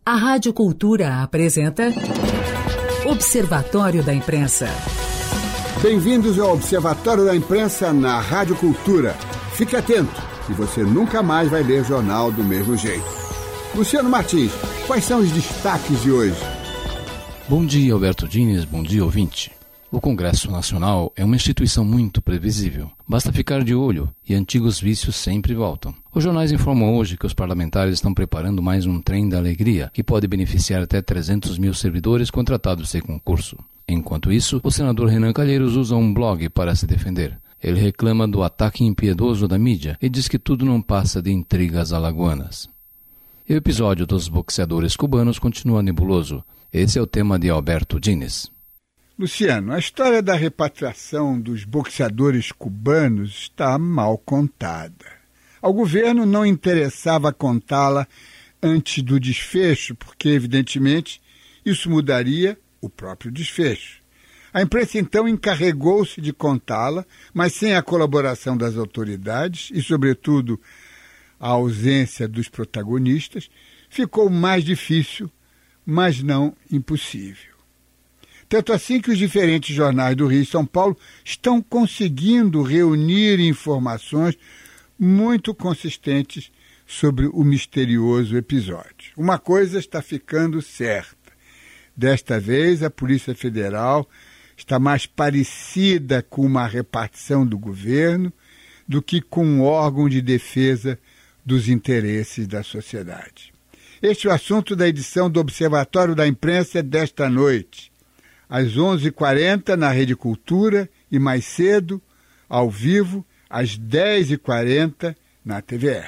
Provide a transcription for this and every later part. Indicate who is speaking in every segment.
Speaker 1: A Rádio Cultura apresenta Observatório da Imprensa.
Speaker 2: Bem-vindos ao Observatório da Imprensa na Rádio Cultura. Fique atento, que você nunca mais vai ler jornal do mesmo jeito. Luciano Martins, quais são os destaques de hoje?
Speaker 3: Bom dia, Alberto Diniz, bom dia, ouvinte. O Congresso Nacional é uma instituição muito previsível. Basta ficar de olho e antigos vícios sempre voltam. Os jornais informam hoje que os parlamentares estão preparando mais um trem da alegria, que pode beneficiar até 300 mil servidores contratados sem concurso. Enquanto isso, o senador Renan Calheiros usa um blog para se defender. Ele reclama do ataque impiedoso da mídia e diz que tudo não passa de intrigas alagoanas. E o episódio dos boxeadores cubanos continua nebuloso. Esse é o tema de Alberto Diniz.
Speaker 2: Luciano, a história da repatriação dos boxeadores cubanos está mal contada. Ao governo não interessava contá-la antes do desfecho, porque, evidentemente, isso mudaria o próprio desfecho. A imprensa, então, encarregou-se de contá-la, mas sem a colaboração das autoridades e, sobretudo, a ausência dos protagonistas, ficou mais difícil, mas não impossível. Tanto assim que os diferentes jornais do Rio e São Paulo estão conseguindo reunir informações muito consistentes sobre o misterioso episódio. Uma coisa está ficando certa. Desta vez, a Polícia Federal está mais parecida com uma repartição do governo do que com um órgão de defesa dos interesses da sociedade. Este é o assunto da edição do Observatório da Imprensa desta noite. Às 11h40 na Rede Cultura e mais cedo, ao vivo, às 10h40 na TVE.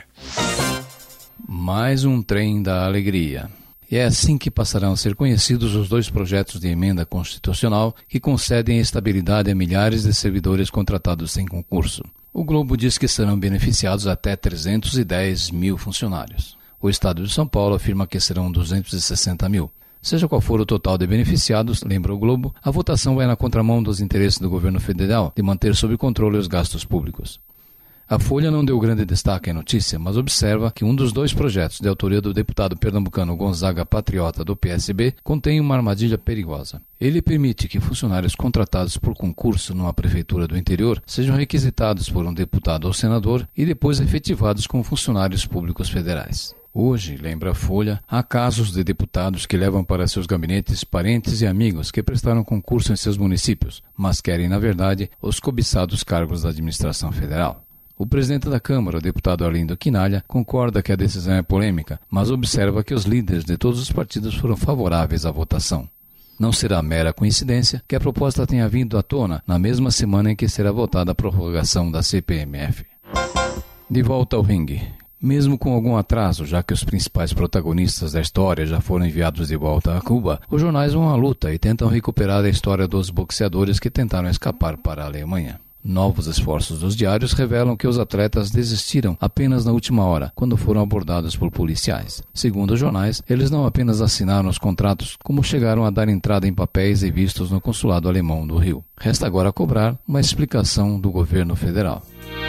Speaker 3: Mais um trem da alegria. E é assim que passarão a ser conhecidos os dois projetos de emenda constitucional que concedem estabilidade a milhares de servidores contratados sem concurso. O Globo diz que serão beneficiados até 310 mil funcionários. O Estado de São Paulo afirma que serão 260 mil. Seja qual for o total de beneficiados, lembra o Globo, a votação vai na contramão dos interesses do governo federal de manter sob controle os gastos públicos. A Folha não deu grande destaque à notícia, mas observa que um dos dois projetos de autoria do deputado pernambucano Gonzaga Patriota do PSB contém uma armadilha perigosa. Ele permite que funcionários contratados por concurso numa prefeitura do interior sejam requisitados por um deputado ou senador e depois efetivados como funcionários públicos federais. Hoje, lembra a Folha, há casos de deputados que levam para seus gabinetes parentes e amigos que prestaram concurso em seus municípios, mas querem, na verdade, os cobiçados cargos da administração federal. O presidente da Câmara, o deputado Arlindo Quinalha, concorda que a decisão é polêmica, mas observa que os líderes de todos os partidos foram favoráveis à votação. Não será mera coincidência que a proposta tenha vindo à tona na mesma semana em que será votada a prorrogação da CPMF. De volta ao ringue. Mesmo com algum atraso, já que os principais protagonistas da história já foram enviados de volta a Cuba, os jornais vão à luta e tentam recuperar a história dos boxeadores que tentaram escapar para a Alemanha. Novos esforços dos diários revelam que os atletas desistiram apenas na última hora, quando foram abordados por policiais. Segundo os jornais, eles não apenas assinaram os contratos, como chegaram a dar entrada em papéis e vistos no consulado alemão do Rio. Resta agora cobrar uma explicação do governo federal.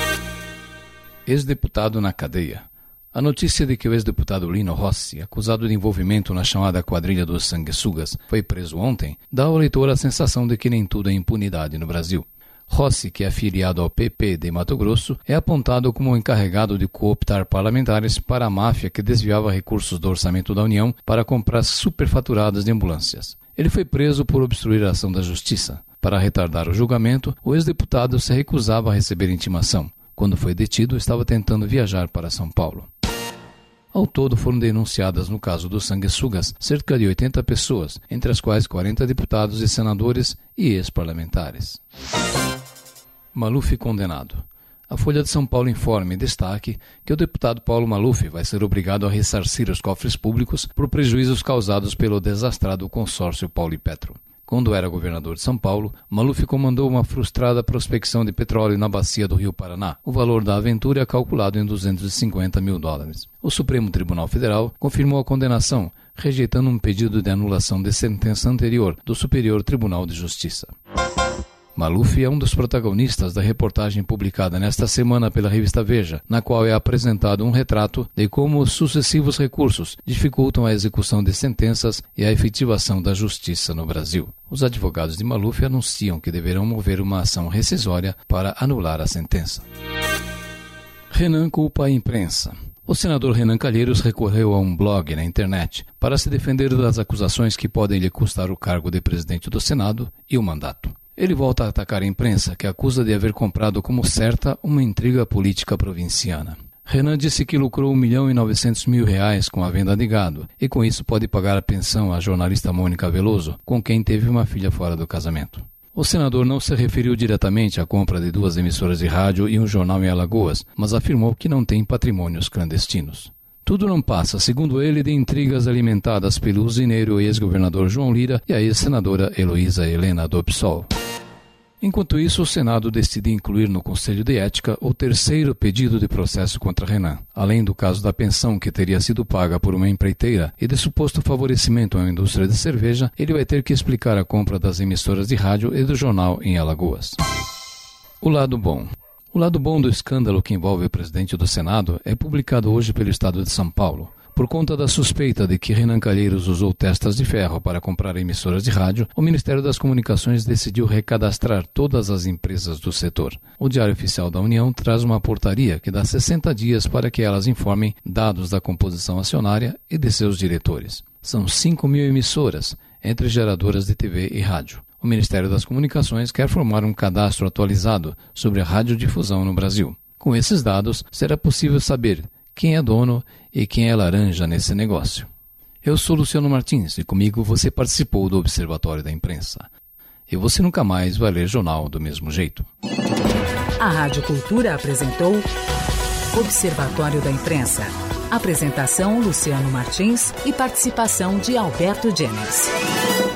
Speaker 3: Ex-deputado na cadeia. A notícia de que o ex-deputado Lino Rossi, acusado de envolvimento na chamada quadrilha dos sanguessugas, foi preso ontem, dá ao leitor a sensação de que nem tudo é impunidade no Brasil. Rossi, que é afiliado ao PP de Mato Grosso, é apontado como o encarregado de cooptar parlamentares para a máfia que desviava recursos do orçamento da União para comprar superfaturadas de ambulâncias. Ele foi preso por obstruir a ação da Justiça. Para retardar o julgamento, o ex-deputado se recusava a receber intimação. Quando foi detido, estava tentando viajar para São Paulo. Ao todo foram denunciadas no caso dos sanguessugas cerca de 80 pessoas, entre as quais 40 deputados e senadores e ex-parlamentares. Maluf condenado. A Folha de São Paulo informa em destaque que o deputado Paulo Maluf vai ser obrigado a ressarcir os cofres públicos por prejuízos causados pelo desastrado consórcio Paulipetro. Quando era governador de São Paulo, Maluf comandou uma frustrada prospecção de petróleo na bacia do Rio Paraná. O valor da aventura é calculado em $250 mil. O Supremo Tribunal Federal confirmou a condenação, rejeitando um pedido de anulação de sentença anterior do Superior Tribunal de Justiça. Maluf é um dos protagonistas da reportagem publicada nesta semana pela revista Veja, na qual é apresentado um retrato de como os sucessivos recursos dificultam a execução de sentenças e a efetivação da justiça no Brasil. Os advogados de Maluf anunciam que deverão mover uma ação rescisória para anular a sentença. Renan culpa a imprensa. O senador Renan Calheiros recorreu a um blog na internet para se defender das acusações que podem lhe custar o cargo de presidente do Senado e o mandato. Ele volta a atacar a imprensa, que acusa de haver comprado como certa uma intriga política provinciana. Renan disse que lucrou R$1.900.000 com a venda de gado e com isso pode pagar a pensão à jornalista Mônica Veloso, com quem teve uma filha fora do casamento. O senador não se referiu diretamente à compra de 2 emissoras de rádio e um jornal em Alagoas, mas afirmou que não tem patrimônios clandestinos. Tudo não passa, segundo ele, de intrigas alimentadas pelo usineiro ex-governador João Lira e a ex-senadora Heloísa Helena do PSOL. Enquanto isso, o Senado decide incluir no Conselho de Ética o 3º pedido de processo contra Renan. Além do caso da pensão que teria sido paga por uma empreiteira e de suposto favorecimento à indústria de cerveja, ele vai ter que explicar a compra das emissoras de rádio e do jornal em Alagoas. O lado bom. O lado bom do escândalo que envolve o presidente do Senado é publicado hoje pelo Estado de São Paulo. Por conta da suspeita de que Renan Calheiros usou testas de ferro para comprar emissoras de rádio, o Ministério das Comunicações decidiu recadastrar todas as empresas do setor. O Diário Oficial da União traz uma portaria que dá 60 dias para que elas informem dados da composição acionária e de seus diretores. São 5.000 emissoras, entre geradoras de TV e rádio. O Ministério das Comunicações quer formar um cadastro atualizado sobre a radiodifusão no Brasil. Com esses dados, será possível saber quem é dono e quem é laranja nesse negócio. Eu sou Luciano Martins e comigo você participou do Observatório da Imprensa. E você nunca mais vai ler jornal do mesmo jeito.
Speaker 1: A Rádio Cultura apresentou Observatório da Imprensa. Apresentação Luciano Martins e participação de Alberto Jennings.